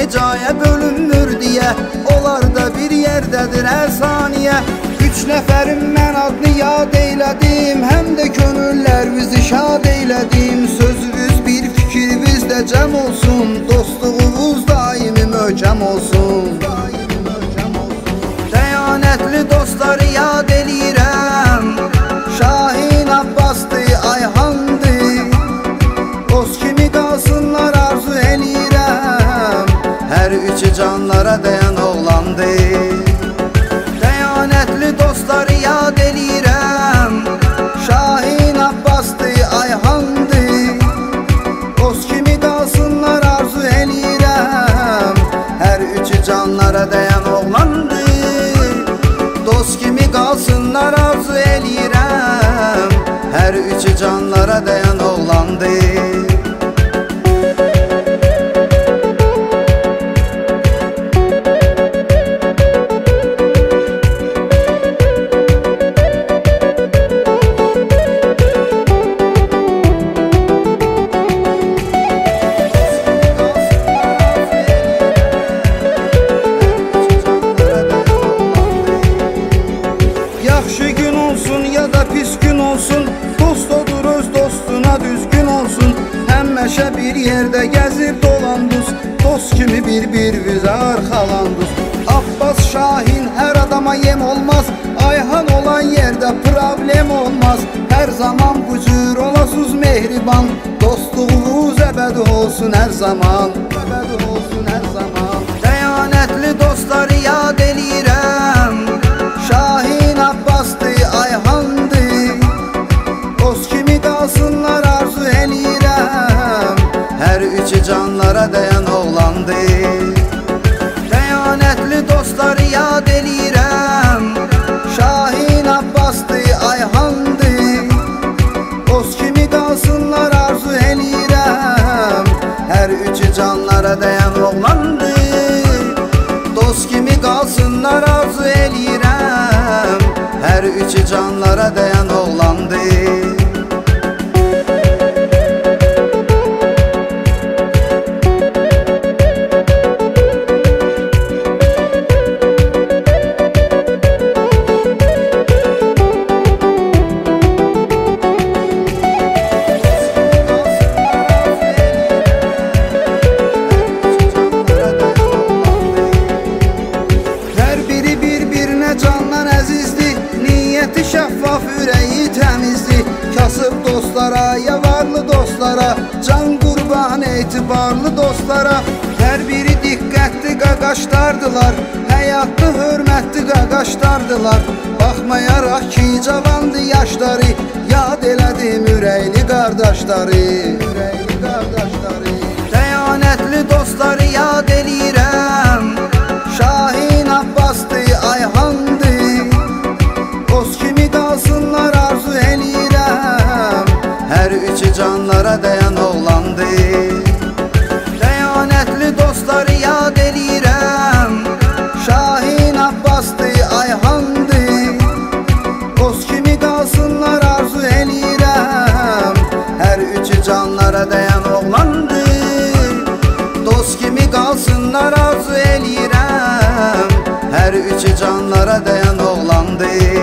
caya bölünmür diye, onlar da bir yerdədir hər saniyə. Üç nəfərin mən adını yad eylədim, həm də könüllərimizi şad eylədim. Sözünüz bir fikriniz də cəm olsun, dostluğunuz daimi möhkəm olsun. Dəyanətli dostları yad eləyirəm, Şahin Abbasdır, Ayhandır. Dost kimi qalsınlar arzu eləyirəm, hər üçü canlara dayan oğlandır. Dəyanətli dostları yad eləyirəm, Şahin Abbasdır, Ayhandır. Dost kimi qalsınlar arzu eləyirəm, hər üçü canlara dayan oğlandır. Dost kimi qalsınlar arzu eləyirəm, hər üçü canlara dayan oğlandır. Yaxşı gün olsun ya da pis gün olsun, dost odur öz dostuna düzgün olsun. Həmişə bir yerdə gəzib dolandız, dost kimi bir-birinizə arxalandız. Abbas Şahin hər adama yem olmaz, Ayhan olan yerdə problem olmaz. Hər zaman bu cür olasız mehriban, dostluğunuz əbədi olsun hər zaman, əbədi olsun hər zaman. Dəyanətli dostları yad eləyirəm, Şahin Abbasdır, Ayhandır. Dost kimi qalsınlar arzu eləyirəm, hər üçü canlara dayan oğlandır. Dəyanətli dostları yad eləyirəm, Şahin Abbasdır, Ayhandır. Dost kimi qalsınlar arzu eləyirəm, hər üçü canlara dayan oğlandır. Dost kimi qalsınlar arzu eləyirəm, hər üçü canlara dayan oğlandır. Candan əzizdir, niyyəti şəffaf, ürəyi təmizdir. Kasıb dostlara, yavarlı dostlara, can qurban etibarlı dostlara. Hər biri diqqətli qaqaşlardılar, həyatlı hörmətli qaqaşlardılar. Baxmayaraq ki cavandı yaşları, yad elədim ürəkli qardaşları, ürəkli qardaşları. Dəyanətli dostları yad eləyirəm, Şahin Abbasdır, Ayhandır. Dost kimi qalsınlar arzu eləyirəm, hər üçü canlara dayan oğlandır. Dəyanətli dostları yad eləyirəm, Şahin Abbasdır, Ayhandır. Dost kimi qalsınlar arzu eləyirəm, hər üçü canlara dayan oğlandır. Dost kimi qalsınlar arzu eləyirəm, hər üçü canlara dayan oğlandır.